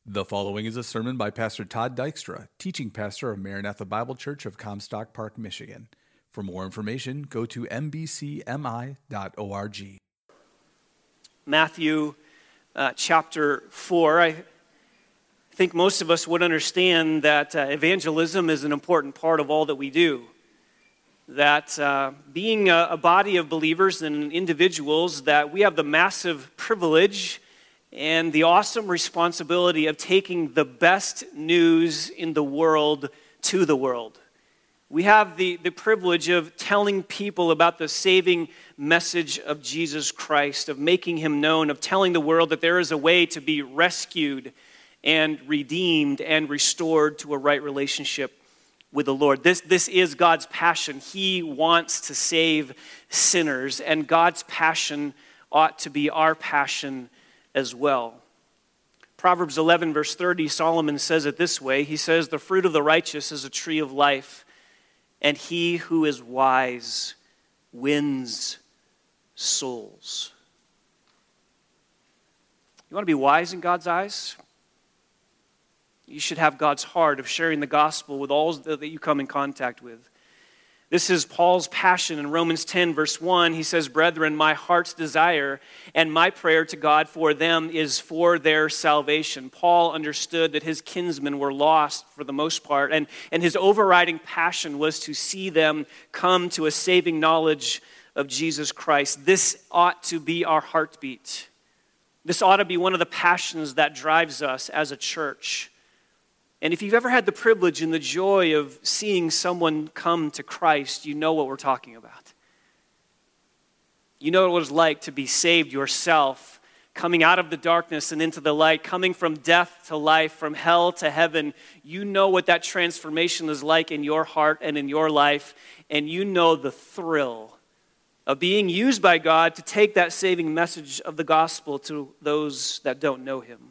The following is a sermon by Pastor Todd Dykstra, teaching pastor of Maranatha Bible Church of Comstock Park, Michigan. For more information, go to mbcmi.org. Matthew chapter 4. I think most of us would understand that evangelism is an important part of all that we do. That being a body of believers and individuals, that we have the massive privilege and the awesome responsibility of taking the best news in the world to the world. We have the privilege of telling people about the saving message of Jesus Christ, of making him known, of telling the world that there is a way to be rescued and redeemed and restored to a right relationship with the Lord. This is God's passion. He wants to save sinners, and God's passion ought to be our passion as well. Proverbs 11, verse 30, Solomon says it this way. He says, "The fruit of the righteous is a tree of life, and he who is wise wins souls." You want to be wise in God's eyes? You should have God's heart of sharing the gospel with all that you come in contact with. This is Paul's passion in Romans 10, verse 1. He says, "Brethren, my heart's desire and my prayer to God for them is for their salvation." Paul understood that his kinsmen were lost for the most part, and his overriding passion was to see them come to a saving knowledge of Jesus Christ. This ought to be our heartbeat. This ought to be one of the passions that drives us as a church. And if you've ever had the privilege and the joy of seeing someone come to Christ, you know what we're talking about. You know what it's like to be saved yourself, coming out of the darkness and into the light, coming from death to life, from hell to heaven. You know what that transformation is like in your heart and in your life, and you know the thrill of being used by God to take that saving message of the gospel to those that don't know him.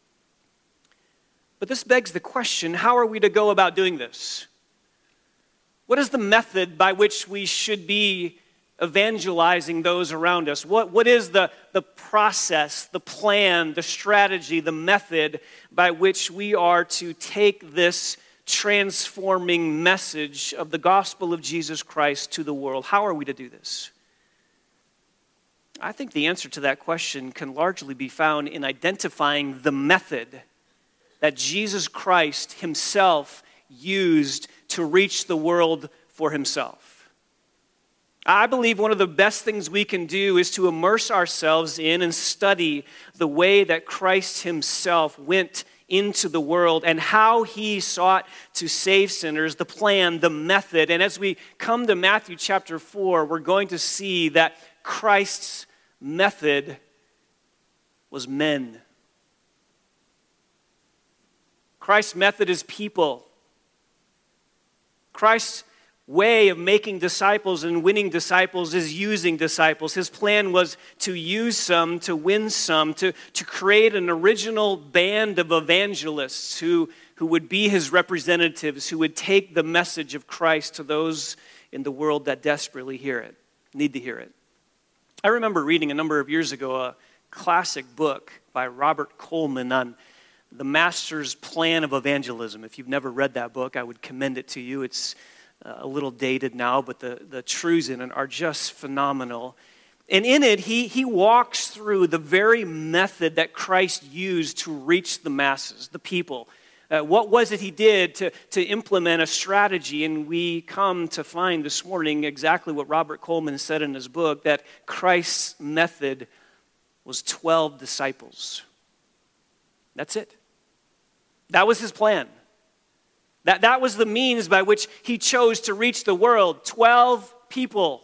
But this begs the question, how are we to go about doing this? What is the method by which we should be evangelizing those around us? What is the process, the plan, the strategy, the method by which we are to take this transforming message of the gospel of Jesus Christ to the world? How are we to do this? I think the answer to that question can largely be found in identifying the method that Jesus Christ himself used to reach the world for himself. I believe one of the best things we can do is to immerse ourselves in and study the way that Christ himself went into the world and how he sought to save sinners, the plan, the method. And as we come to Matthew chapter 4, we're going to see that Christ's method was men. Christ's method is people. Christ's way of making disciples and winning disciples is using disciples. His plan was to use some, to win some, to create an original band of evangelists who would be his representatives, who would take the message of Christ to those in the world that desperately need to hear it. I remember reading a number of years ago a classic book by Robert Coleman on The Master's Plan of Evangelism. If you've never read that book, I would commend it to you. It's a little dated now, but the truths in it are just phenomenal. And in it, he walks through the very method that Christ used to reach the masses, the people. What was it he did to implement a strategy? And we come to find this morning exactly what Robert Coleman said in his book, that Christ's method was 12 disciples. That's it. That was his plan. That was the means by which he chose to reach the world. 12 people.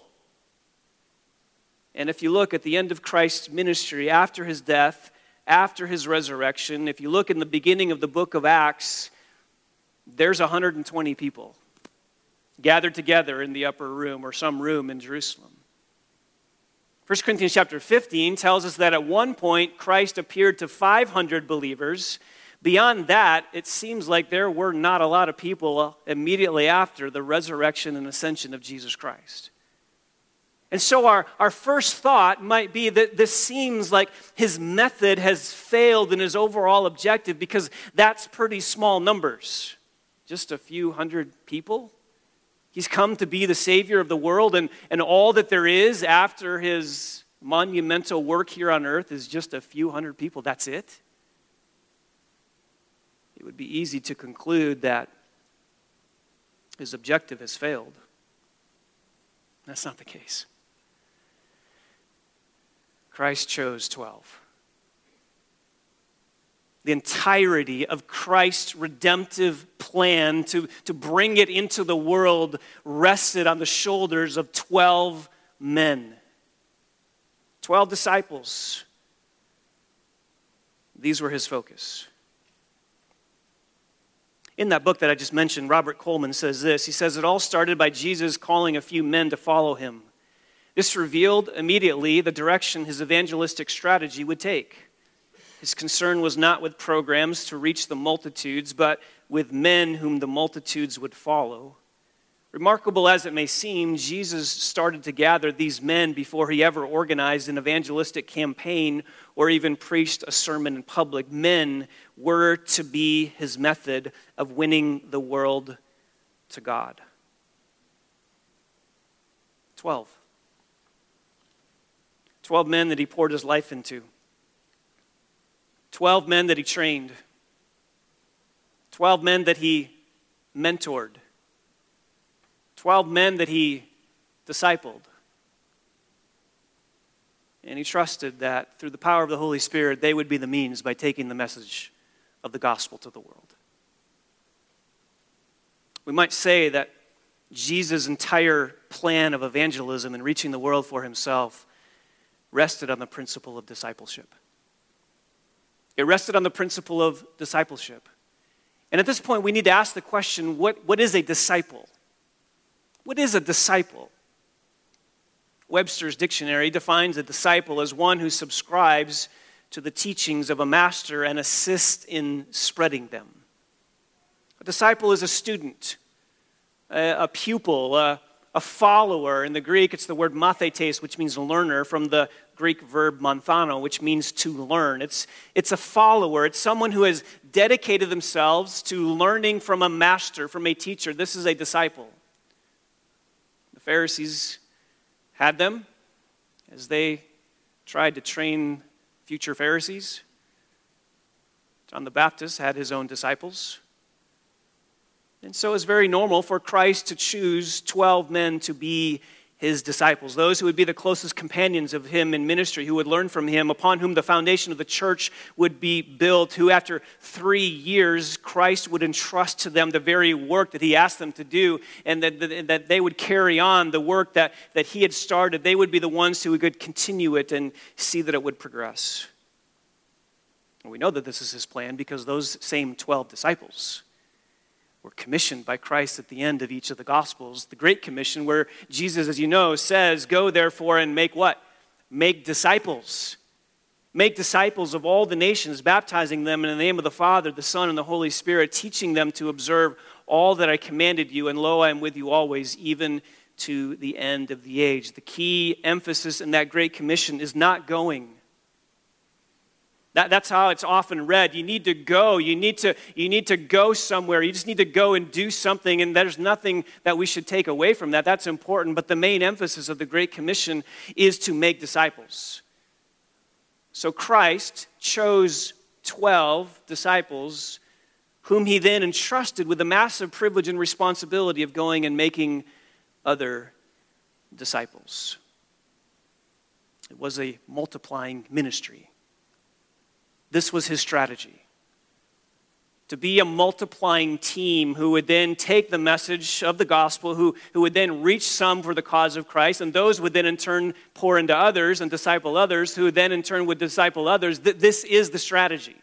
And if you look at the end of Christ's ministry, after his death, after his resurrection, if you look in the beginning of the book of Acts, there's 120 people gathered together in the upper room or some room in Jerusalem. 1 Corinthians chapter 15 tells us that at one point Christ appeared to 500 believers. Beyond that, it seems like there were not a lot of people immediately after the resurrection and ascension of Jesus Christ. And so our first thought might be that this seems like his method has failed in his overall objective because that's pretty small numbers. Just a few hundred people. He's come to be the Savior of the world, and all that there is after his monumental work here on earth is just a few hundred people. That's it. It would be easy to conclude that his objective has failed. That's not the case. Christ chose 12. The entirety of Christ's redemptive plan to bring it into the world rested on the shoulders of 12 men. 12 disciples. These were his focus. In that book that I just mentioned, Robert Coleman says this. He says, it all started by Jesus calling a few men to follow him. This revealed immediately the direction his evangelistic strategy would take. His concern was not with programs to reach the multitudes, but with men whom the multitudes would follow. Remarkable as it may seem, Jesus started to gather these men before he ever organized an evangelistic campaign or even preached a sermon in public. Men were to be his method of winning the world to God. 12. 12 men that he poured his life into. 12 men that he trained. 12 men that he mentored. 12 men that he discipled. And he trusted that through the power of the Holy Spirit, they would be the means by taking the message of the gospel to the world. We might say that Jesus' entire plan of evangelism and reaching the world for himself rested on the principle of discipleship. It rested on the principle of discipleship. And at this point, we need to ask the question, what is a disciple? What is a disciple? Webster's dictionary defines a disciple as one who subscribes to the teachings of a master and assists in spreading them. A disciple is a student, a pupil, a follower. In the Greek, it's the word mathetes, which means learner, from the Greek verb manthano, which means to learn. It's a follower. It's someone who has dedicated themselves to learning from a master, from a teacher. This is a disciple. The Pharisees had them as they tried to train future Pharisees. John the Baptist had his own disciples. And so it's very normal for Christ to choose 12 men to be his disciples, those who would be the closest companions of him in ministry, who would learn from him, upon whom the foundation of the church would be built, who after 3 years Christ would entrust to them the very work that he asked them to do, and that they would carry on the work that he had started. They would be the ones who could continue it and see that it would progress. And we know that this is his plan because those same 12 disciples were commissioned by Christ at the end of each of the Gospels. The Great Commission, where Jesus, as you know, says, go therefore and make what? Make disciples. Make disciples of all the nations, baptizing them in the name of the Father, the Son, and the Holy Spirit, teaching them to observe all that I commanded you, and lo, I am with you always, even to the end of the age. The key emphasis in that Great Commission is not going. That's how it's often read. You need to go. You need to go somewhere. You just need to go and do something, and there's nothing that we should take away from that. That's important, but the main emphasis of the Great Commission is to make disciples. So Christ chose 12 disciples, whom he then entrusted with the massive privilege and responsibility of going and making other disciples. It was a multiplying ministry. This was his strategy. To be a multiplying team who would then take the message of the gospel, who would then reach some for the cause of Christ, and those would then in turn pour into others and disciple others, who then in turn would disciple others. This is the strategy.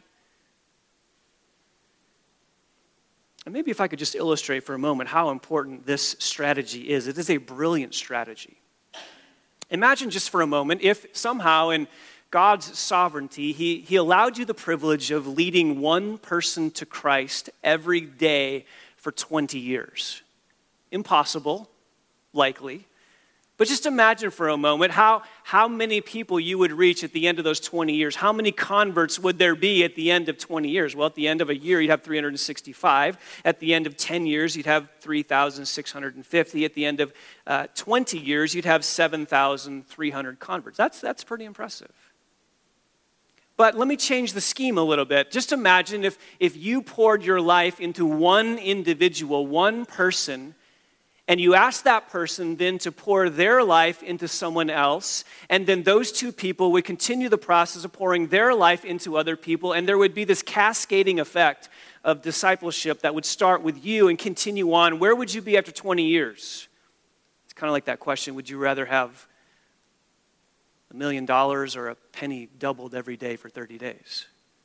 And maybe if I could just illustrate for a moment how important this strategy is. It is a brilliant strategy. Imagine just for a moment if somehow in God's sovereignty, he allowed you the privilege of leading one person to Christ every day for 20 years. Impossible, likely, But just imagine for a moment how many people you would reach at the end of those 20 years. How many converts would there be at the end of 20 years? Well, at the end of a year, you'd have 365. At the end of 10 years, you'd have 3,650. At the end of 20 years, you'd have 7,300 converts. That's pretty impressive. But let me change the scheme a little bit. Just imagine if you poured your life into one individual, one person, and you ask that person then to pour their life into someone else, and then those two people would continue the process of pouring their life into other people, and there would be this cascading effect of discipleship that would start with you and continue on. Where would you be after 20 years? It's kind of like that question, would you rather have $1 million or a penny doubled every day for 30 days?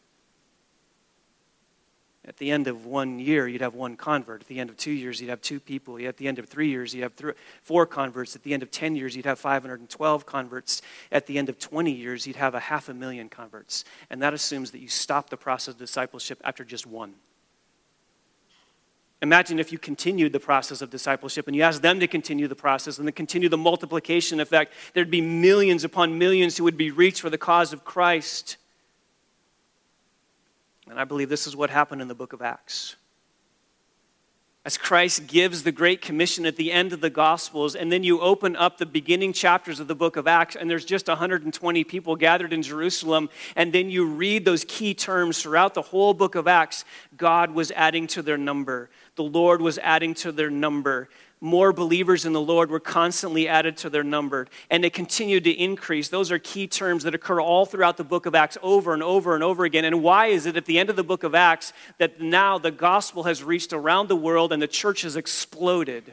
At the end of 1 year, you'd have one convert. At the end of 2 years, you'd have two people. At the end of 3 years, you'd have 4 converts. At the end of 10 years, you'd have 512 converts. At the end of 20 years, you'd have 500,000 converts. And that assumes that you stop the process of discipleship after just one. Imagine if you continued the process of discipleship and you asked them to continue the process and then continue the multiplication effect. There'd be millions upon millions who would be reached for the cause of Christ. And I believe this is what happened in the book of Acts. As Christ gives the Great Commission at the end of the Gospels, and then you open up the beginning chapters of the book of Acts, and there's just 120 people gathered in Jerusalem, and then you read those key terms throughout the whole book of Acts. God was adding to their number. The Lord was adding to their number. More believers in the Lord were constantly added to their number, and it continued to increase. Those are key terms that occur all throughout the book of Acts over and over and over again. And why is it at the end of the book of Acts that now the gospel has reached around the world and the church has exploded?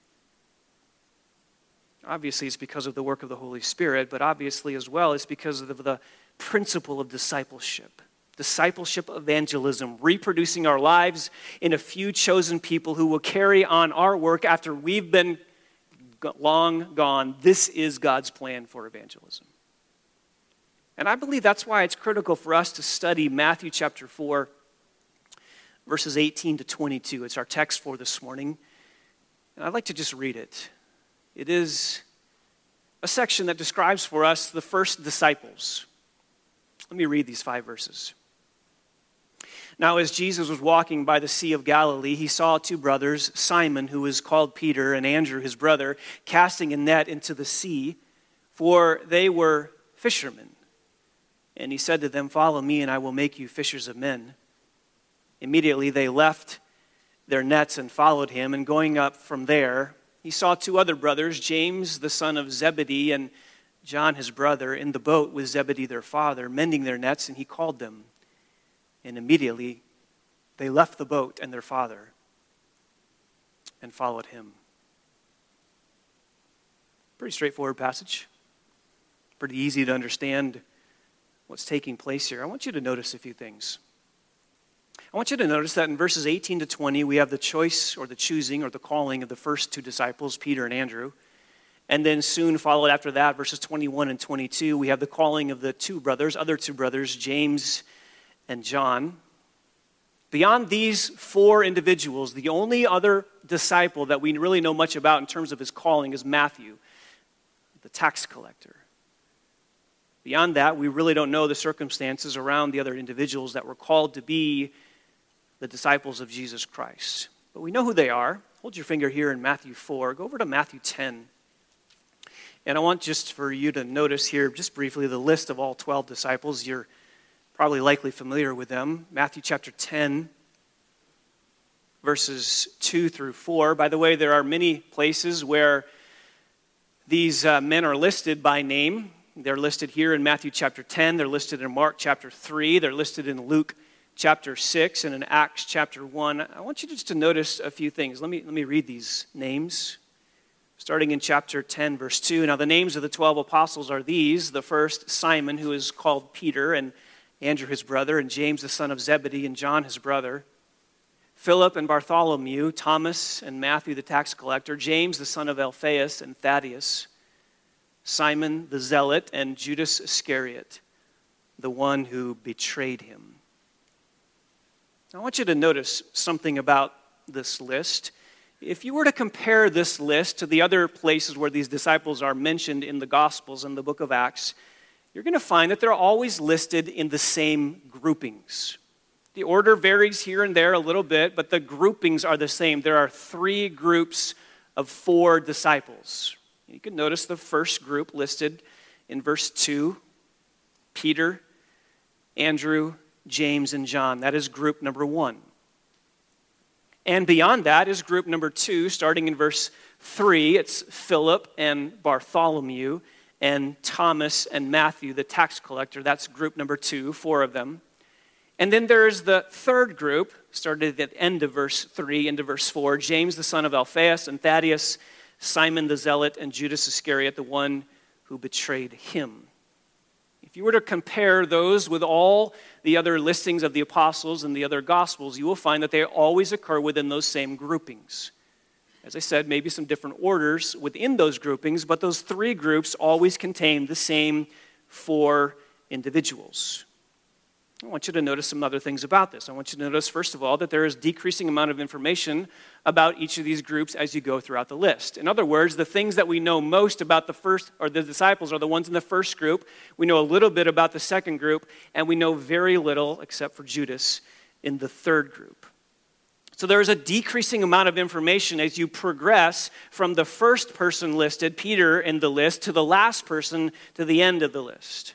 Obviously, it's because of the work of the Holy Spirit, but obviously as well, it's because of the principle of discipleship. Discipleship evangelism, reproducing our lives in a few chosen people who will carry on our work after we've been long gone. This is God's plan for evangelism. And I believe that's why it's critical for us to study Matthew chapter 4, verses 18 to 22. It's our text for this morning. And I'd like to just read it. It is a section that describes for us the first disciples. Let me read these 5 verses. Now, as Jesus was walking by the Sea of Galilee, he saw 2 brothers, Simon, who was called Peter, and Andrew, his brother, casting a net into the sea, for they were fishermen. And he said to them, "Follow me, and I will make you fishers of men." Immediately they left their nets and followed him, and going up from there, he saw 2 other brothers, James, the son of Zebedee, and John, his brother, in the boat with Zebedee, their father, mending their nets, and he called them. And immediately they left the boat and their father and followed him. Pretty straightforward passage. Pretty easy to understand what's taking place here. I want you to notice a few things. I want you to notice that in verses 18 to 20, we have the choice or the choosing or the calling of the first 2 disciples, Peter and Andrew. And then soon followed after that, verses 21 and 22, we have the calling of the other two brothers, James and John. Beyond these 4 individuals, the only other disciple that we really know much about in terms of his calling is Matthew, the tax collector. Beyond that, we really don't know the circumstances around the other individuals that were called to be the disciples of Jesus Christ. But we know who they are. Hold your finger here in Matthew 4. Go over to Matthew 10. And I want just for you to notice here, just briefly, the list of all 12 disciples. You're probably likely familiar with them. Matthew chapter 10, verses 2 through 4. By the way, there are many places where these men are listed by name. They're listed here in Matthew chapter 10. They're listed in Mark chapter 3. They're listed in Luke chapter 6 and in Acts chapter 1. I want you just to notice a few things. Let me read these names. Starting in chapter 10, verse 2. Now the names of the 12 apostles are these. The first, Simon, who is called Peter, and Andrew his brother, and James the son of Zebedee, and John his brother. Philip and Bartholomew, Thomas and Matthew the tax collector, James the son of Alphaeus and Thaddeus, Simon the zealot, and Judas Iscariot, the one who betrayed him. I want you to notice something about this list. If you were to compare this list to the other places where these disciples are mentioned in the Gospels and the book of Acts, you're going to find that they're always listed in the same groupings. The order varies here and there a little bit, but the groupings are the same. There are 3 groups of 4 disciples. You can notice the first group listed in verse 2, Peter, Andrew, James, and John. That is group number 1. And beyond that is group number 2, starting in verse 3. It's Philip and Bartholomew and Thomas and Matthew, the tax collector. That's group number 2, 4 of them. And then there's the third group, started at the end of verse 3 into verse 4, James the son of Alphaeus and Thaddeus, Simon the Zealot, and Judas Iscariot, the one who betrayed him. If you were to compare those with all the other listings of the apostles and the other gospels, you will find that they always occur within those same groupings. As I said, maybe some different orders within those groupings, but those 3 groups always contain the same 4 individuals. I want you to notice some other things about this. I want you to notice, first of all, that there is decreasing amount of information about each of these groups as you go throughout the list. In other words, the things that we know most about the first, or the disciples, are the ones in the first group. We know a little bit about the second group, and we know very little, except for Judas, in the third group. So there is a decreasing amount of information as you progress from the first person listed, Peter, in the list, to the last person to the end of the list.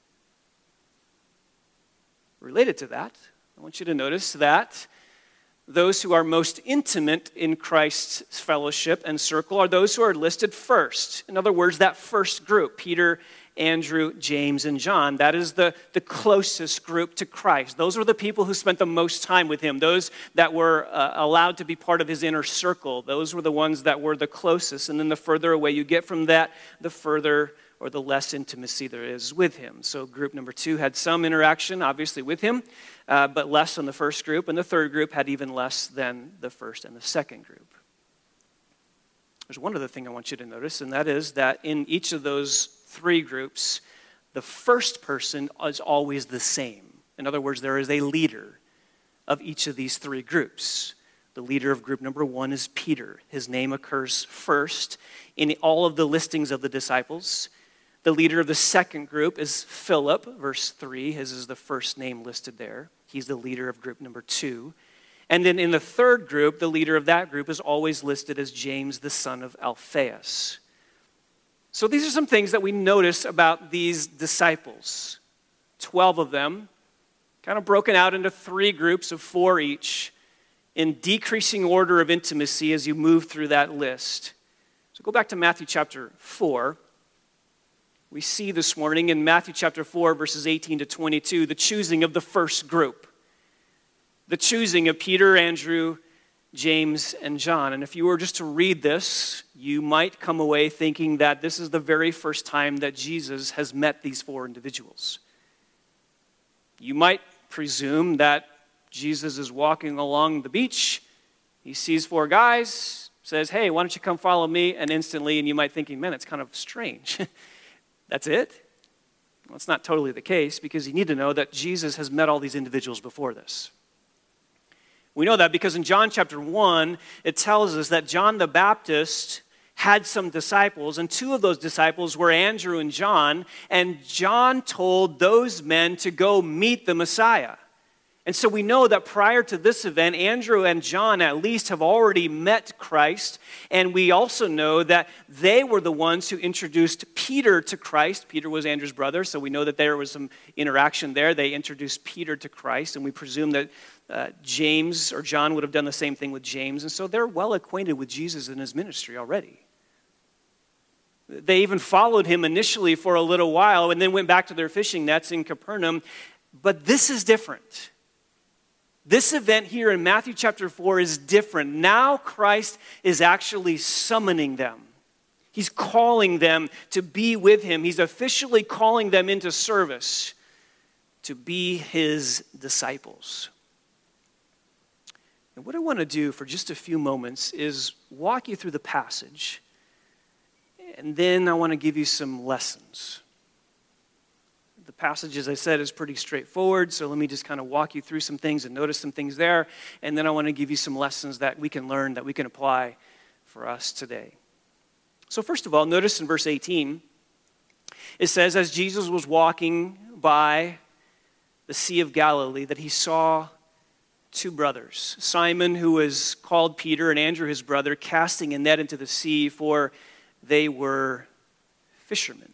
Related to that, I want you to notice that those who are most intimate in Christ's fellowship and circle are those who are listed first. In other words, that first group, Peter, Andrew, James, and John, that is the closest group to Christ. Those were the people who spent the most time with him, those that were allowed to be part of his inner circle. Those were the ones that were the closest. And then the further away you get from that, the further or the less intimacy there is with him. So group number 2 had some interaction, obviously, with him, but less than the first group. And the third group had even less than the first and the second group. There's one other thing I want you to notice, and that is that in each of those 3 groups, the first person is always the same. In other words, there is a leader of each of these 3 groups. The leader of group number 1 is Peter. His name occurs first in all of the listings of the disciples. The leader of the second group is Philip, verse 3. His is the first name listed there. He's the leader of group number 2. And then in the third group, the leader of that group is always listed as James, the son of Alphaeus. So these are some things that we notice about these disciples. 12 of them, kind of broken out into 3 groups of 4 each, in decreasing order of intimacy as you move through that list. So go back to Matthew chapter 4. We see this morning in Matthew chapter 4, verses 18 to 22, the choosing of the first group. The choosing of Peter, Andrew, James, and John. And if you were just to read this, you might come away thinking that this is the very first time that Jesus has met these 4 individuals. You might presume that Jesus is walking along the beach. He sees 4 guys, says, "Hey, why don't you come follow me?" And instantly, and you might think, man, it's kind of strange. That's it? Well, it's not totally the case, because you need to know that Jesus has met all these individuals before this. We know that because in John chapter 1, it tells us that John the Baptist had some disciples, and 2 of those disciples were Andrew and John, and John told those men to go meet the Messiah. And so we know that prior to this event, Andrew and John at least have already met Christ, and we also know that they were the ones who introduced Peter to Christ. Peter was Andrew's brother, so we know that there was some interaction there. They introduced Peter to Christ, and we presume that James or John would have done the same thing with James, and so they're well acquainted with Jesus and his ministry already. They even followed him initially for a little while and then went back to their fishing nets in Capernaum, but this is different. This event here in Matthew chapter 4 is different. Now Christ is actually summoning them. He's calling them to be with him. He's officially calling them into service to be his disciples. And what I want to do for just a few moments is walk you through the passage, and then I want to give you some lessons. The passage, as I said, is pretty straightforward, so let me just kind of walk you through some things and notice some things there, and then I want to give you some lessons that we can learn, that we can apply for us today. So first of all, notice in verse 18, it says, as Jesus was walking by the Sea of Galilee, that he saw two brothers, Simon, who was called Peter, and Andrew, his brother, casting a net into the sea, for they were fishermen.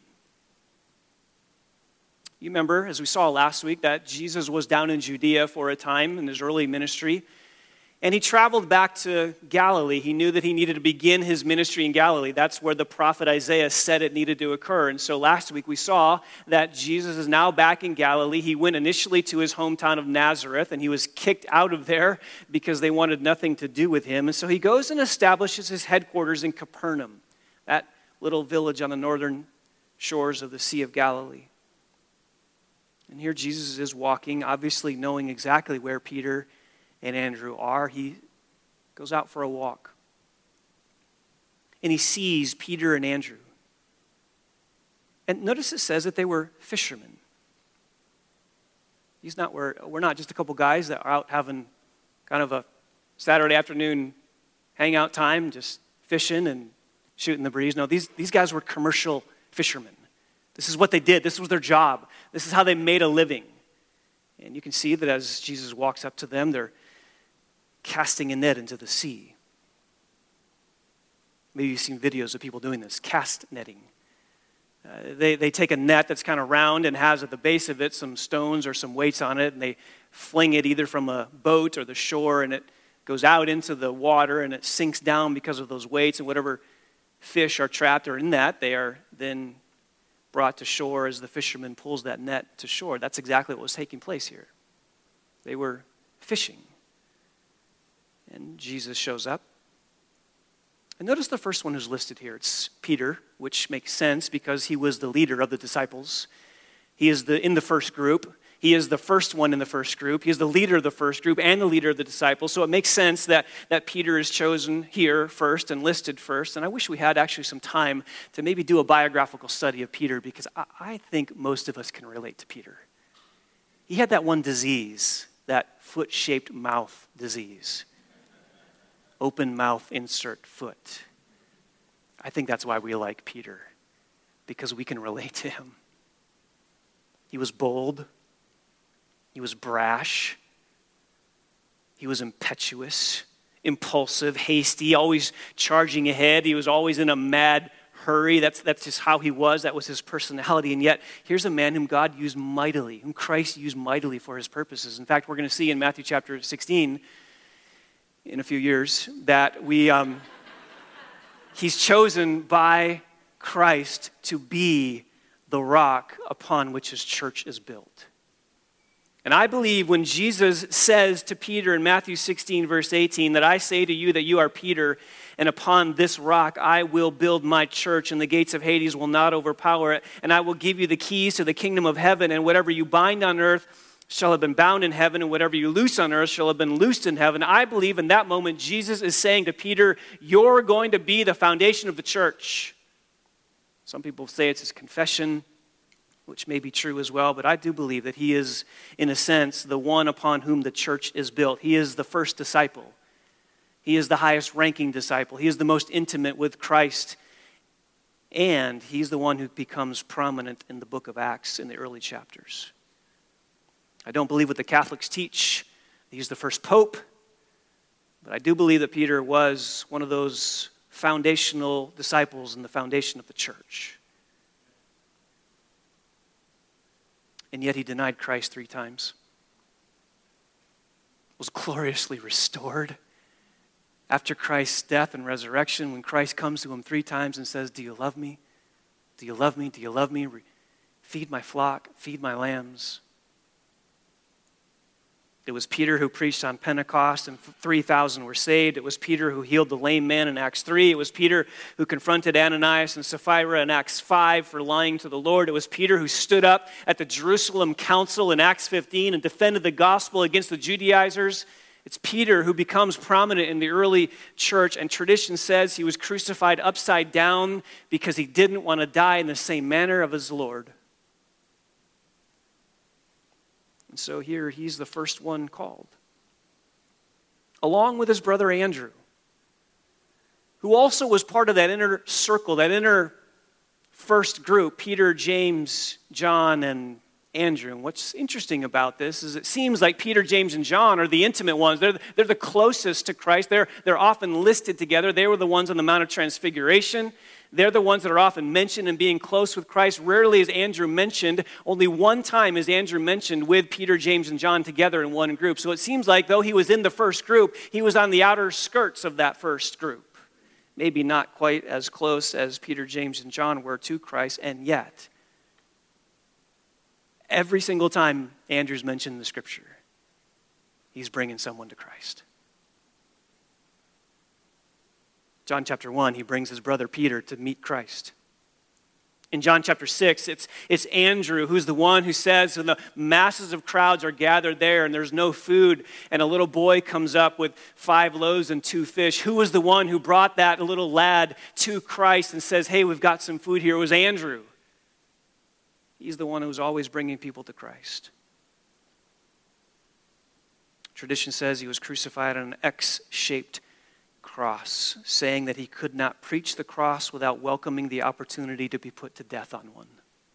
You remember, as we saw last week, that Jesus was down in Judea for a time in his early ministry, and he traveled back to Galilee. He knew that he needed to begin his ministry in Galilee. That's where the prophet Isaiah said it needed to occur. And so last week we saw that Jesus is now back in Galilee. He went initially to his hometown of Nazareth, and he was kicked out of there because they wanted nothing to do with him. And so he goes and establishes his headquarters in Capernaum, that little village on the northern shores of the Sea of Galilee. And here Jesus is walking, obviously knowing exactly where Peter and Andrew are. He goes out for a walk. And he sees Peter and Andrew. And notice it says that they were fishermen. We're not just a couple guys that are out having kind of a Saturday afternoon hangout time, just fishing and shooting the breeze. No, these guys were commercial fishermen. This is what they did. This was their job. This is how they made a living. And you can see that as Jesus walks up to them, they're casting a net into the sea. Maybe you've seen videos of people doing this, cast netting. They take a net that's kind of round and has at the base of it some stones or some weights on it, and they fling it either from a boat or the shore, and it goes out into the water, and it sinks down because of those weights, and whatever fish are trapped or in that, they are then brought to shore as the fisherman pulls that net to shore. That's exactly what was taking place here. They were fishing. And Jesus shows up. And notice the first one who's listed here. It's Peter, which makes sense because he was the leader of the disciples. He is in the first group. He is the first one in the first group. He is the leader of the first group and the leader of the disciples. So it makes sense that Peter is chosen here first and listed first. And I wish we had actually some time to maybe do a biographical study of Peter, because I think most of us can relate to Peter. He had that one disease, that foot-shaped mouth disease. Open mouth, insert foot. I think that's why we like Peter, because we can relate to him. He was bold. He was brash. He was impetuous, impulsive, hasty, always charging ahead. He was always in a mad hurry. That's just how he was. That was his personality. And yet, here's a man whom God used mightily, whom Christ used mightily for his purposes. In fact, we're going to see in Matthew chapter 16 in a few years that he's chosen by Christ to be the rock upon which his church is built. And I believe when Jesus says to Peter in Matthew 16, verse 18, that I say to you that you are Peter, and upon this rock I will build my church, and the gates of Hades will not overpower it, and I will give you the keys to the kingdom of heaven, and whatever you bind on earth shall have been bound in heaven, and whatever you loose on earth shall have been loosed in heaven. I believe in that moment Jesus is saying to Peter, you're going to be the foundation of the church. Some people say it's his confession, which may be true as well, but I do believe that he is, in a sense, the one upon whom the church is built. He is the first disciple. He is the highest ranking disciple. He is the most intimate with Christ, and he's the one who becomes prominent in the book of Acts in the early chapters. I don't believe what the Catholics teach. He's the first pope. But I do believe that Peter was one of those foundational disciples in the foundation of the church. And yet he denied Christ 3 times. Was gloriously restored. After Christ's death and resurrection, when Christ comes to him 3 times and says, do you love me? Do you love me? Do you love me? Feed my flock, feed my lambs. It was Peter who preached on Pentecost and 3,000 were saved. It was Peter who healed the lame man in Acts 3. It was Peter who confronted Ananias and Sapphira in Acts 5 for lying to the Lord. It was Peter who stood up at the Jerusalem Council in Acts 15 and defended the gospel against the Judaizers. It's Peter who becomes prominent in the early church, and tradition says he was crucified upside down because he didn't want to die in the same manner of his Lord. And so here he's the first one called, along with his brother Andrew, who also was part of that inner circle, that inner first group, Peter, James, John, and Andrew. And what's interesting about this is it seems like Peter, James, and John are the intimate ones. They're the closest to Christ. They're often listed together. They were the ones on the Mount of Transfiguration. They're the ones that are often mentioned in being close with Christ. Rarely is Andrew mentioned. Only one time is Andrew mentioned with Peter, James, and John together in one group. So it seems like though he was in the first group, he was on the outer skirts of that first group. Maybe not quite as close as Peter, James, and John were to Christ, and yet every single time Andrew's mentioned in the scripture, he's bringing someone to Christ. John chapter 1, he brings his brother Peter to meet Christ. In John chapter 6, it's Andrew who's the one who says when the masses of crowds are gathered there and there's no food and a little boy comes up with 5 loaves and 2 fish. Who was the one who brought that little lad to Christ and says, hey, we've got some food here? It was Andrew. He's the one who's always bringing people to Christ. Tradition says he was crucified on an X-shaped cross, saying that he could not preach the cross without welcoming the opportunity to be put to death on one.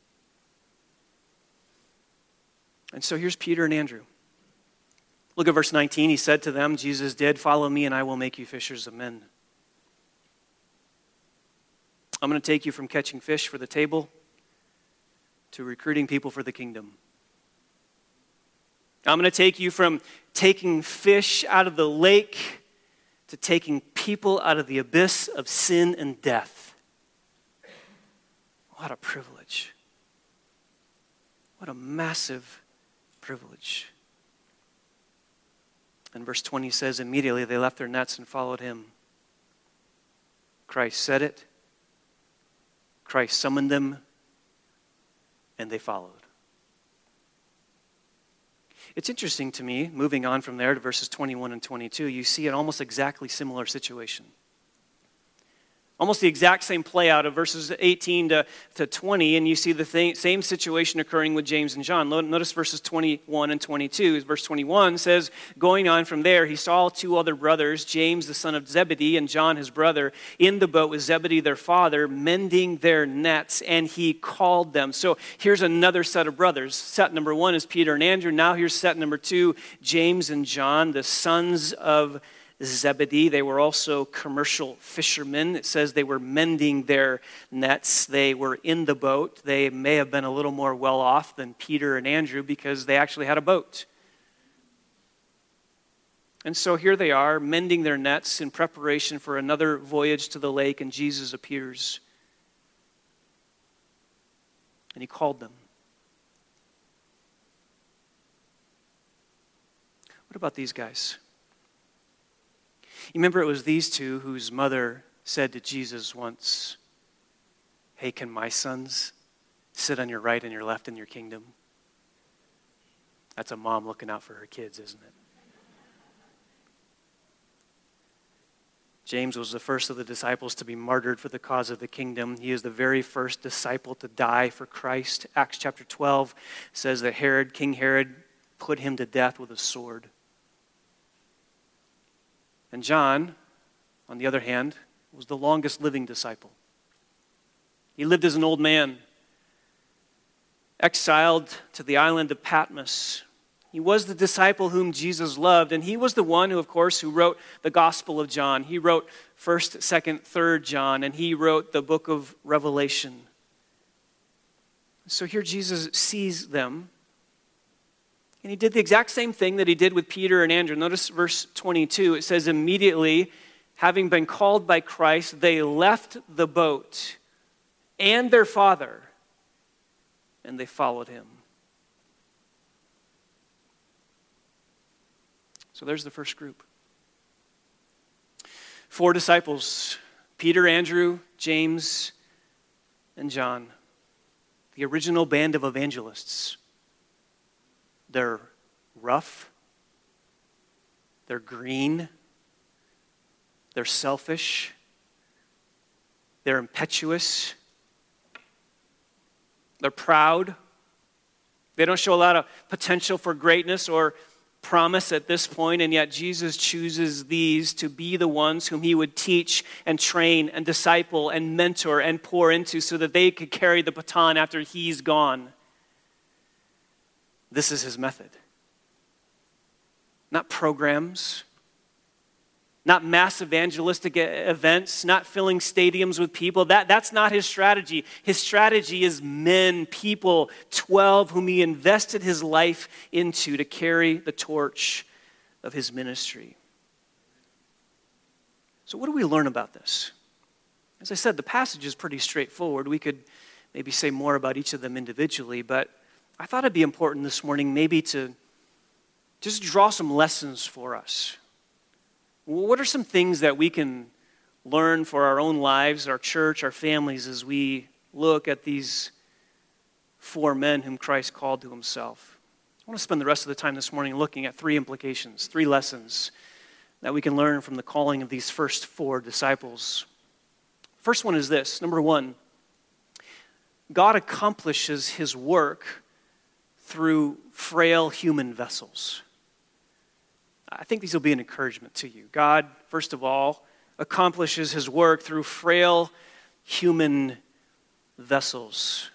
And so here's Peter and Andrew. Look at verse 19. He said to them, Jesus did, follow me and I will make you fishers of men. I'm going to take you from catching fish for the table to recruiting people for the kingdom. I'm going to take you from taking fish out of the lake to taking people out of the abyss of sin and death. What a privilege. What a massive privilege. And verse 20 says, immediately they left their nets and followed him. Christ said it. Christ summoned them, and they followed. It's interesting to me, moving on from there to verses 21 and 22, you see an almost exactly similar situation. Almost the exact same play out of verses 18 to 20, and you see the same situation occurring with James and John. Notice verses 21 and 22. Verse 21 says, going on from there, he saw 2 other brothers, James the son of Zebedee and John his brother, in the boat with Zebedee their father, mending their nets, and he called them. So here's another set of brothers. Set number 1 is Peter and Andrew. Now here's set number 2, James and John, the sons of Zebedee. They were also commercial fishermen. It says they were mending their nets. They were in the boat. They may have been a little more well off than Peter and Andrew because they actually had a boat. And so here they are mending their nets in preparation for another voyage to the lake, and Jesus appears. And he called them. What about these guys? You remember it was these 2 whose mother said to Jesus once, hey, can my sons sit on your right and your left in your kingdom? That's a mom looking out for her kids, isn't it? James was the first of the disciples to be martyred for the cause of the kingdom. He is the very first disciple to die for Christ. Acts chapter 12 says that King Herod, put him to death with a sword. And John, on the other hand, was the longest living disciple. He lived as an old man, exiled to the island of Patmos. He was the disciple whom Jesus loved, and he was the one who, of course, who wrote the Gospel of John. He wrote 1st, 2nd, 3rd John, and he wrote the book of Revelation. So here Jesus sees them, and he did the exact same thing that he did with Peter and Andrew. Notice verse 22. It says, immediately, having been called by Christ, they left the boat and their father, and they followed him. So there's the first group. 4 disciples, Peter, Andrew, James, and John. The original band of evangelists. They're rough. They're green. They're selfish. They're impetuous. They're proud. They don't show a lot of potential for greatness or promise at this point, and yet Jesus chooses these to be the ones whom he would teach and train and disciple and mentor and pour into so that they could carry the baton after he's gone. This is his method. Not programs, not mass evangelistic events, not filling stadiums with people. That's not his strategy. His strategy is men, people, 12 whom he invested his life into to carry the torch of his ministry. So what do we learn about this? As I said, the passage is pretty straightforward. We could maybe say more about each of them individually, but I thought it'd be important this morning maybe to just draw some lessons for us. What are some things that we can learn for our own lives, our church, our families, as we look at these four men whom Christ called to himself? I want to spend the rest of the time this morning looking at three implications, three lessons that we can learn from the calling of these first four disciples. First one is this. Number one, God accomplishes his work through frail human vessels. I think these will be an encouragement to you. God, first of all, accomplishes his work through frail human vessels.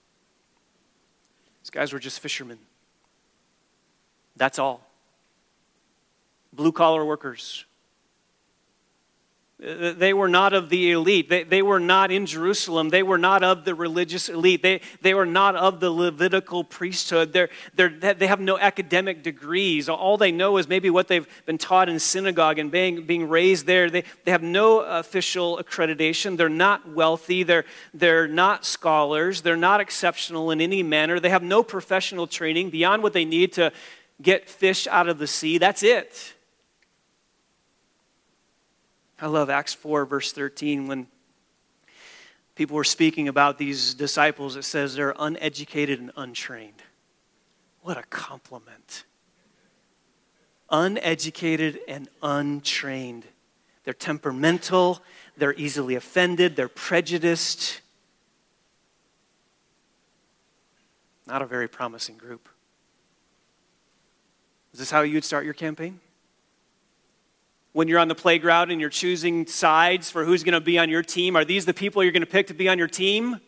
These guys were just fishermen. That's all. Blue-collar workers. They were not of the elite. They were not in Jerusalem. They were not of the religious elite. They were not of the Levitical priesthood. They have no academic degrees. All they know is maybe what they've been taught in synagogue and being raised there. They have no official accreditation. They're not wealthy. They're not scholars. They're not exceptional in any manner. They have no professional training beyond what they need to get fish out of the sea. That's it. I love Acts 4, verse 13, when people were speaking about these disciples. It says they're uneducated and untrained. What a compliment. Uneducated and untrained. They're temperamental. They're easily offended. They're prejudiced. Not a very promising group. Is this how you'd start your campaign? When you're on the playground and you're choosing sides for who's going to be on your team, are these the people you're going to pick to be on your team?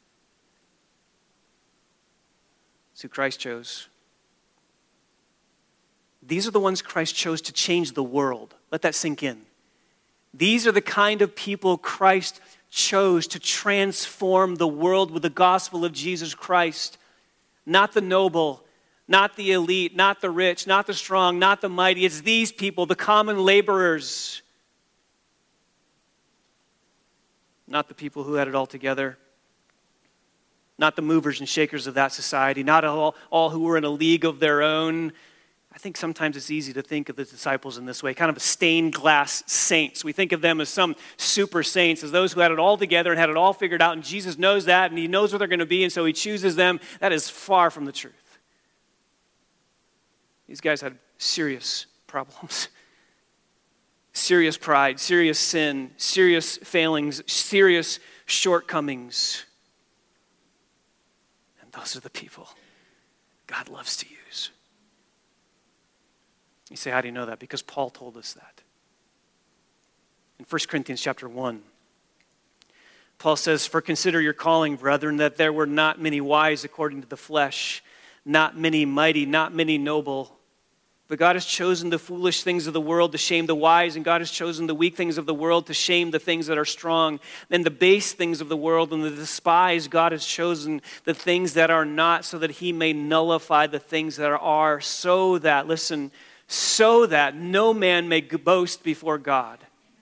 It's who Christ chose. These are the ones Christ chose to change the world. Let that sink in. These are the kind of people Christ chose to transform the world with the gospel of Jesus Christ. Not the noble, not the elite, not the rich, not the strong, not the mighty. It's these people, the common laborers. Not the people who had it all together. Not the movers and shakers of that society. Not all who were in a league of their own. I think sometimes it's easy to think of the disciples in this way, kind of stained glass saints. We think of them as some super saints, as those who had it all together and had it all figured out, and Jesus knows that, and he knows what they're going to be, and so he chooses them. That is far from the truth. These guys had serious problems. Serious pride, serious sin, serious failings, serious shortcomings. And those are the people God loves to use. You say, how do you know that? Because Paul told us that. In 1 Corinthians chapter 1, Paul says, "For consider your calling, brethren, that there were not many wise according to the flesh, not many mighty, not many noble. But God has chosen the foolish things of the world to shame the wise, and God has chosen the weak things of the world to shame the things that are strong. And the base things of the world and the despised, God has chosen the things that are not, so that he may nullify the things that are, so that," listen, "so that no man may boast before God."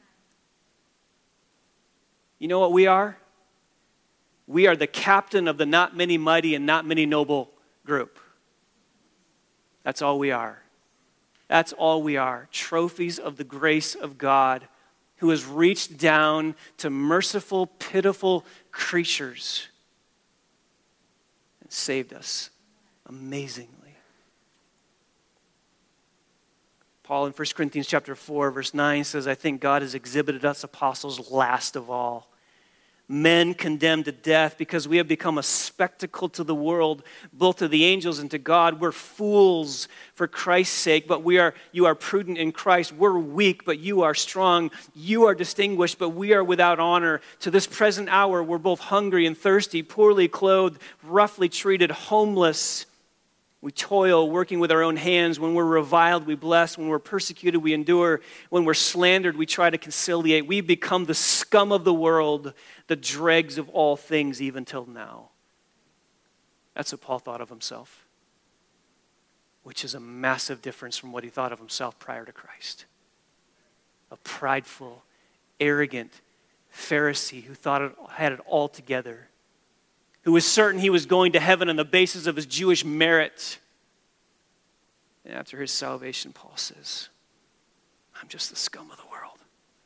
You know what we are? We are the captain of the not many mighty and not many noble group. That's all we are. That's all we are. Trophies of the grace of God, who has reached down to merciful, pitiful creatures and saved us amazingly. Paul in 1 Corinthians chapter 4, verse 9 says, "I think God has exhibited us apostles last of all, men condemned to death because we have become a spectacle to the world, both to the angels and to God. We're fools for Christ's sake, but you are prudent in Christ. We're weak, but you are strong. You are distinguished, but we are without honor. To this present hour, we're both hungry and thirsty, poorly clothed, roughly treated, homeless. We toil, working with our own hands. When we're reviled, we bless. When we're persecuted, we endure. When we're slandered, we try to conciliate. We become the scum of the world, the dregs of all things, even till now. That's what Paul thought of himself, which is a massive difference from what he thought of himself prior to Christ. A prideful, arrogant Pharisee who had it all together, who was certain he was going to heaven on the basis of his Jewish merit. And after his salvation, Paul says, I'm just the scum of the world.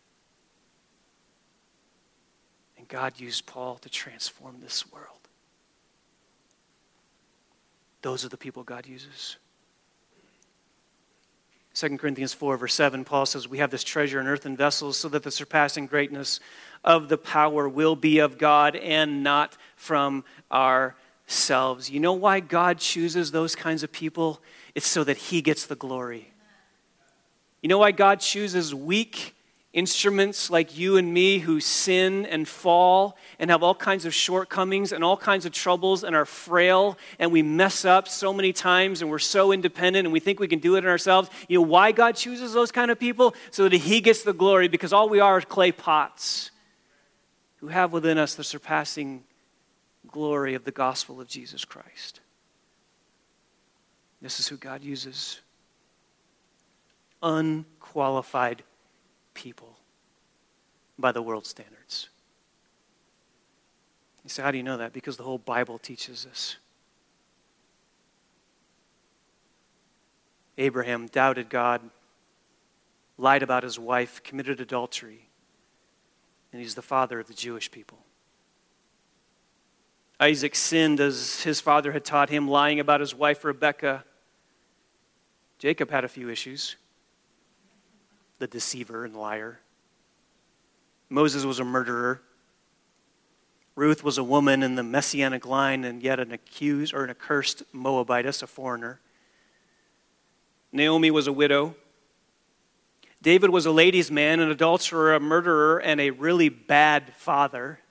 And God used Paul to transform this world. Those are the people God uses. 2 Corinthians 4, verse 7, Paul says, we have this treasure in earthen vessels so that the surpassing greatness of the power will be of God and not from ourselves. You know why God chooses those kinds of people? It's so that he gets the glory. You know why God chooses weak instruments like you and me who sin and fall and have all kinds of shortcomings and all kinds of troubles and are frail and we mess up so many times and we're so independent and we think we can do it in ourselves? You know why God chooses those kind of people? So that he gets the glory, because all we are is clay pots who have within us the surpassing glory of the gospel of Jesus Christ. This is who God uses. Unqualified people by the world's standards. You say, how do you know that? Because the whole Bible teaches us. Abraham doubted God, lied about his wife, committed adultery, and he's the father of the Jewish people. Isaac sinned as his father had taught him, lying about his wife Rebekah. Jacob had a few issues. The deceiver and liar. Moses was a murderer. Ruth was a woman in the messianic line and yet an accused or an accursed Moabitess, a foreigner. Naomi was a widow. David was a ladies' man, an adulterer, a murderer, and a really bad father.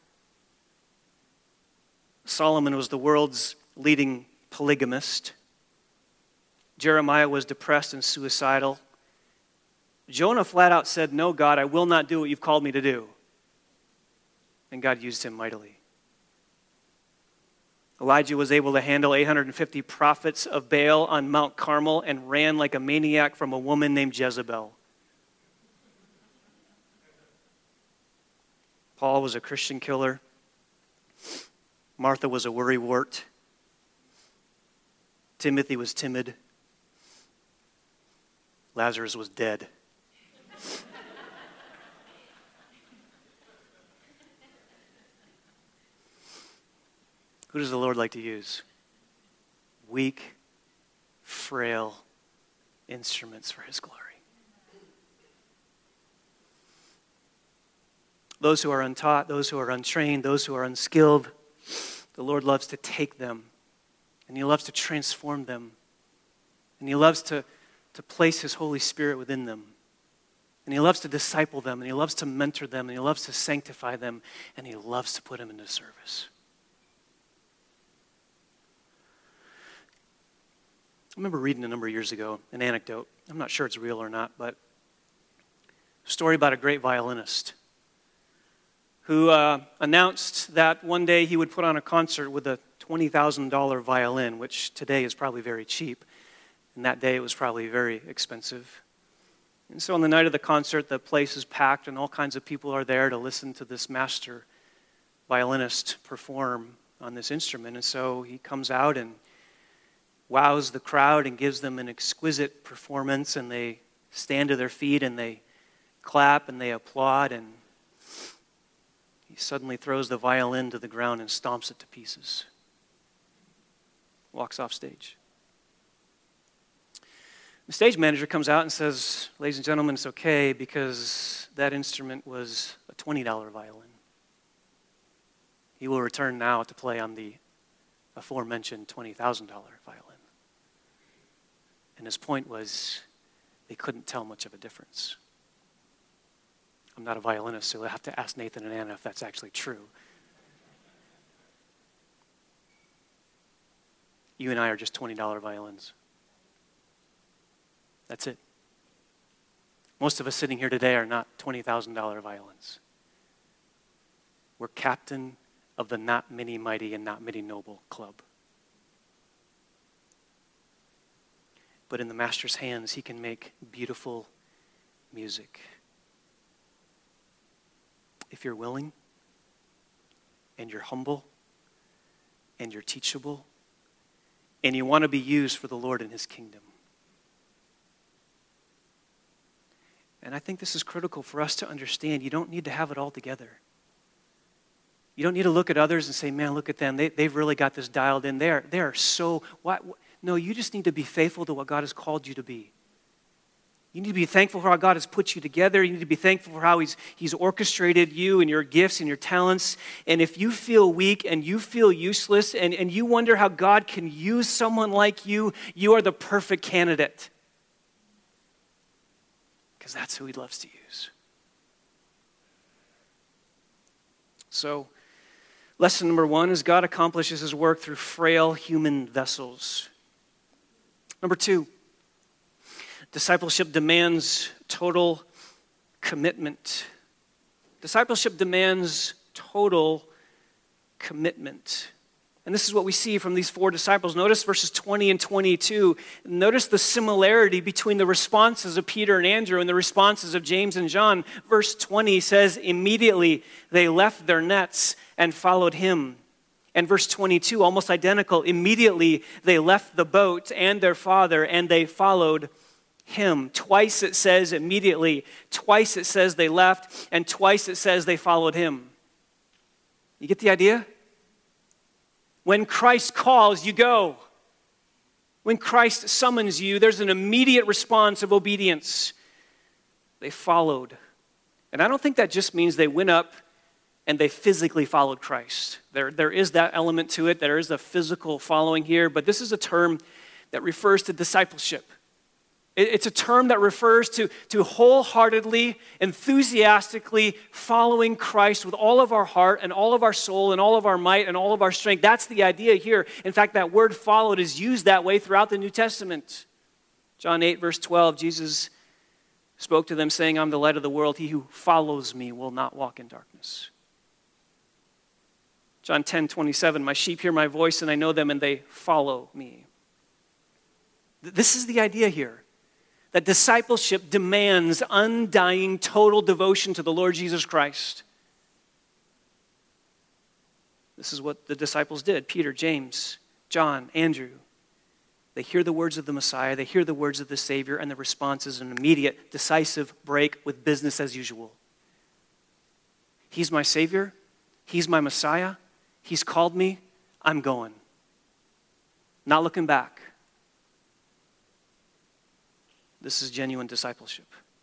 Solomon was the world's leading polygamist. Jeremiah was depressed and suicidal. Jonah flat out said, no, God, I will not do what you've called me to do. And God used him mightily. Elijah was able to handle 850 prophets of Baal on Mount Carmel and ran like a maniac from a woman named Jezebel. Paul was a Christian killer. Martha was a worrywart. Timothy was timid. Lazarus was dead. Who does the Lord like to use? Weak, frail instruments for his glory. Those who are untaught, those who are untrained, those who are unskilled, the Lord loves to take them, and he loves to transform them, and he loves to place his Holy Spirit within them. And he loves to disciple them, and he loves to mentor them, and he loves to sanctify them, and he loves to put them into service. I remember reading a number of years ago an anecdote. I'm not sure it's real or not, but a story about a great violinist who announced that one day he would put on a concert with a $20,000 violin, which today is probably very cheap. And that day it was probably very expensive. And so on the night of the concert, the place is packed and all kinds of people are there to listen to this master violinist perform on this instrument. And so he comes out and wows the crowd and gives them an exquisite performance, and they stand to their feet and they clap and they applaud, and he suddenly throws the violin to the ground and stomps it to pieces. Walks off stage. The stage manager comes out and says, ladies and gentlemen, it's okay because that instrument was a $20 violin. He will return now to play on the aforementioned $20,000 violin. And his point was, they couldn't tell much of a difference. I'm not a violinist, so I'll have to ask Nathan and Anna if that's actually true. You and I are just $20 violins. That's it. Most of us sitting here today are not $20,000 violins. We're captain of the not many mighty and not many noble club. But in the master's hands, he can make beautiful music. If you're willing, and you're humble, and you're teachable, and you want to be used for the Lord and his kingdom. And I think this is critical for us to understand. You don't need to have it all together. You don't need to look at others and say, man, look at them. They've really got this dialed in. They're so, what? No, you just need to be faithful to what God has called you to be. You need to be thankful for how God has put you together. You need to be thankful for how He's orchestrated you and your gifts and your talents. And if you feel weak and you feel useless and you wonder how God can use someone like you, you are the perfect candidate. Because that's who He loves to use. So, lesson number 1 is God accomplishes His work through frail human vessels. Number 2, discipleship demands total commitment. Discipleship demands total commitment. And this is what we see from these 4 disciples. Notice verses 20 and 22. Notice the similarity between the responses of Peter and Andrew and the responses of James and John. Verse 20 says, immediately they left their nets and followed him. And verse 22, almost identical. Immediately they left the boat and their father and they followed him. Twice it says immediately. Twice it says they left. And twice it says they followed him. You get the idea? When Christ calls, you go. When Christ summons you, there's an immediate response of obedience. They followed. And I don't think that just means they went up and they physically followed Christ. There is that element to it. There is a physical following here. But this is a term that refers to discipleship. It's a term that refers to wholeheartedly, enthusiastically following Christ with all of our heart and all of our soul and all of our might and all of our strength. That's the idea here. In fact, that word followed is used that way throughout the New Testament. John 8, verse 12, Jesus spoke to them saying, I'm the light of the world. He who follows me will not walk in darkness. John 10, 27, my sheep hear my voice and I know them and they follow me. This is the idea here. That discipleship demands undying, total devotion to the Lord Jesus Christ. This is what the disciples did. Peter, James, John, Andrew. They hear the words of the Messiah. They hear the words of the Savior. And the response is an immediate, decisive break with business as usual. He's my Savior. He's my Messiah. He's called me. I'm going. Not looking back. This is genuine discipleship.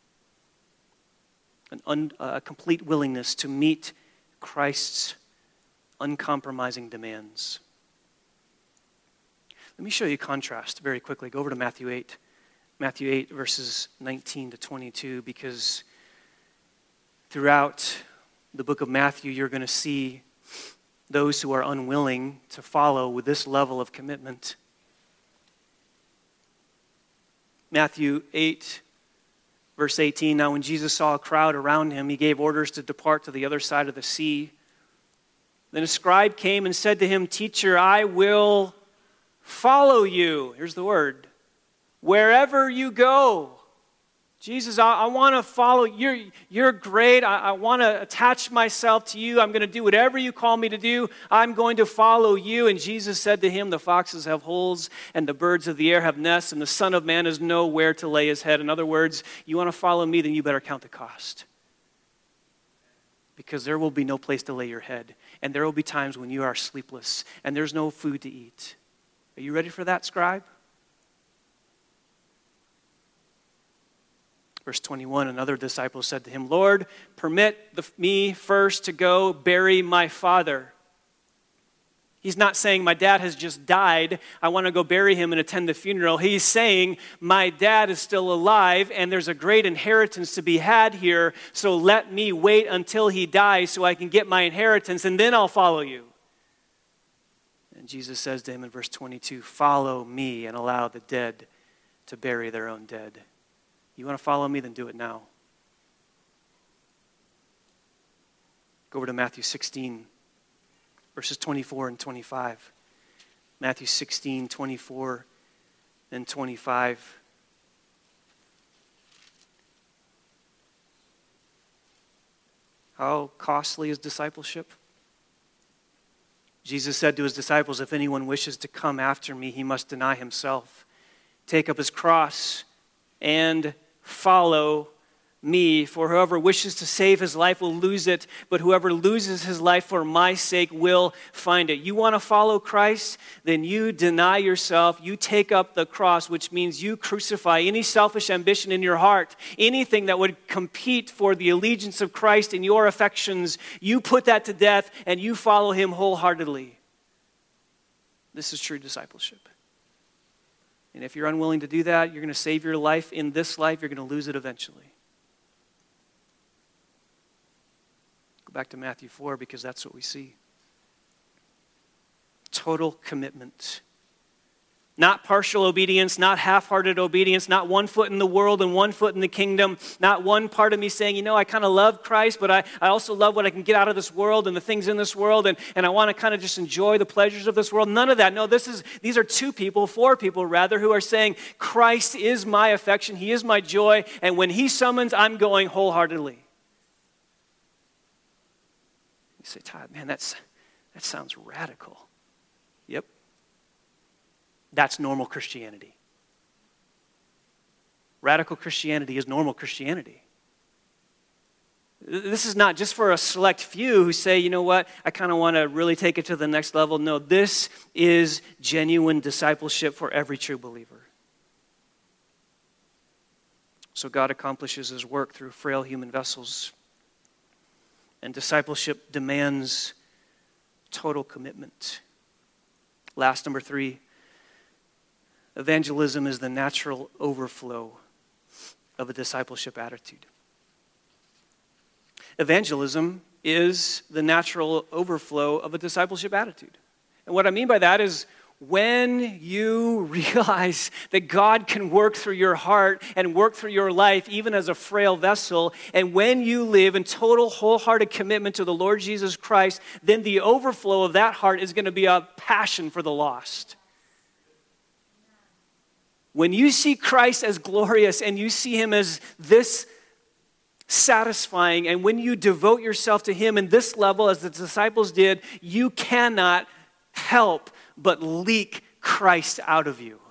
A complete willingness to meet Christ's uncompromising demands. Let me show you a contrast very quickly. Go over to Matthew 8. Matthew 8, verses 19 to 22, because throughout the book of Matthew, you're going to see those who are unwilling to follow with this level of commitment. Matthew 8, verse 18, now when Jesus saw a crowd around him, he gave orders to depart to the other side of the sea. Then a scribe came and said to him, Teacher, I will follow you. Here's the word. Wherever you go. Jesus, I want to follow. You're great. I want to attach myself to you. I'm going to do whatever you call me to do. I'm going to follow you. And Jesus said to him, the foxes have holes and the birds of the air have nests and the Son of Man has nowhere to lay his head. In other words, you want to follow me, then you better count the cost. Because there will be no place to lay your head. And there will be times when you are sleepless and there's no food to eat. Are you ready for that, scribe? Verse 21, another disciple said to him, Lord, permit me first to go bury my father. He's not saying, my dad has just died, I want to go bury him and attend the funeral. He's saying, my dad is still alive and there's a great inheritance to be had here, so let me wait until he dies so I can get my inheritance and then I'll follow you. And Jesus says to him in verse 22, follow me and allow the dead to bury their own dead. You want to follow me? Then do it now. Go over to Matthew 16. Verses 24 and 25. Matthew 16, 24 and 25. How costly is discipleship? Jesus said to his disciples, if anyone wishes to come after me, he must deny himself, take up his cross, and follow me. For whoever wishes to save his life will lose it, but whoever loses his life for my sake will find it. You want to follow Christ? Then you deny yourself. You take up the cross, which means you crucify any selfish ambition in your heart, anything that would compete for the allegiance of Christ in your affections. You put that to death and you follow him wholeheartedly. This is true discipleship. And if you're unwilling to do that, you're going to save your life in this life, you're going to lose it eventually. Back to Matthew 4 because that's what we see. Total commitment. Not partial obedience, not half-hearted obedience, not one foot in the world and one foot in the kingdom, not one part of me saying, I kind of love Christ, but I also love what I can get out of this world and the things in this world, and I want to kind of just enjoy the pleasures of this world. None of that. No, these are four people rather, who are saying, Christ is my affection, he is my joy, and when he summons, I'm going wholeheartedly. You say, Todd, man, that sounds radical. Yep. That's normal Christianity. Radical Christianity is normal Christianity. This is not just for a select few who say, you know what, I kind of want to really take it to the next level. No, this is genuine discipleship for every true believer. So God accomplishes his work through frail human vessels. And discipleship demands total commitment. Last, number 3, evangelism is the natural overflow of a discipleship attitude. Evangelism is the natural overflow of a discipleship attitude. And what I mean by that is when you realize that God can work through your heart and work through your life, even as a frail vessel, and when you live in total, wholehearted commitment to the Lord Jesus Christ, then the overflow of that heart is going to be a passion for the lost. When you see Christ as glorious and you see him as this satisfying, and when you devote yourself to him in this level as the disciples did, you cannot help but leak Christ out of you.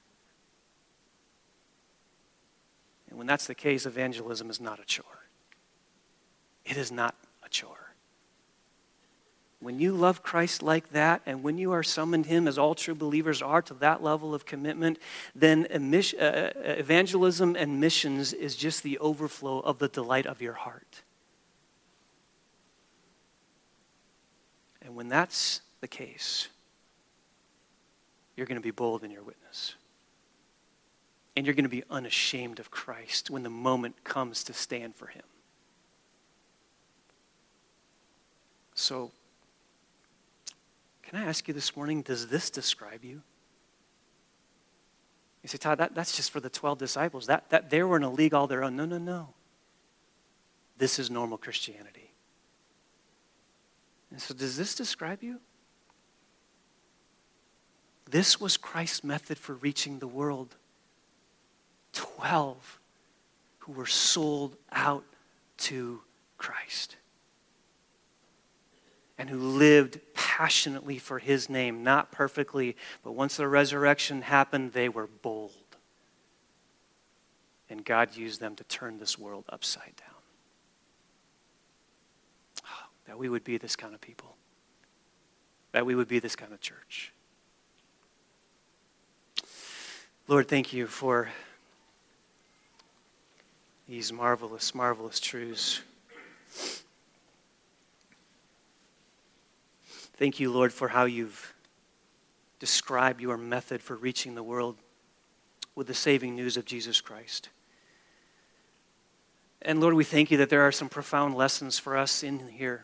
And when that's the case, evangelism is not a chore. It is not a chore. When you love Christ like that, and when you are summoned him, as all true believers are, to that level of commitment, then evangelism and missions is just the overflow of the delight of your heart. And when that's the case, you're going to be bold in your witness. And you're going to be unashamed of Christ when the moment comes to stand for him. So, can I ask you this morning, does this describe you? You say, Todd, that's just for the 12 disciples. That they were in a league all their own. No. This is normal Christianity. And so does this describe you? This was Christ's method for reaching the world. 12 who were sold out to Christ and who lived passionately for his name, not perfectly, but once the resurrection happened, they were bold. And God used them to turn this world upside down. Oh, that we would be this kind of people. That we would be this kind of church. Lord, thank you for these marvelous, marvelous truths. Thank you, Lord, for how you've described your method for reaching the world with the saving news of Jesus Christ. And Lord, we thank you that there are some profound lessons for us in here.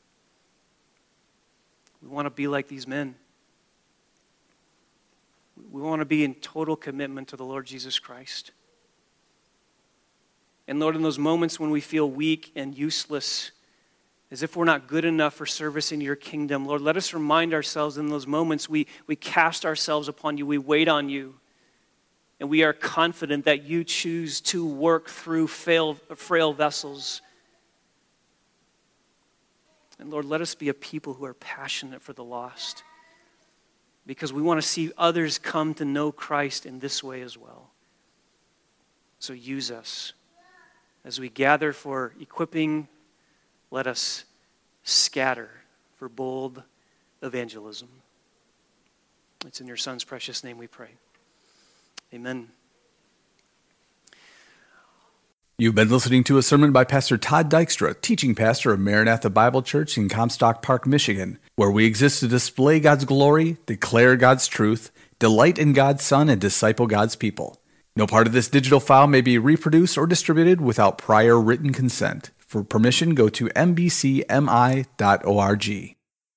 We want to be like these men. We want to be in total commitment to the Lord Jesus Christ. And Lord, in those moments when we feel weak and useless, as if we're not good enough for service in your kingdom, Lord, let us remind ourselves in those moments we cast ourselves upon you, we wait on you, and we are confident that you choose to work through frail vessels. And Lord, let us be a people who are passionate for the lost, because we want to see others come to know Christ in this way as well. So use us. As we gather for equipping, let us scatter for bold evangelism. It's in your Son's precious name we pray. Amen. You've been listening to a sermon by Pastor Todd Dykstra, teaching pastor of Maranatha Bible Church in Comstock Park, Michigan, where we exist to display God's glory, declare God's truth, delight in God's Son, and disciple God's people. No part of this digital file may be reproduced or distributed without prior written consent. For permission, go to mbcmi.org.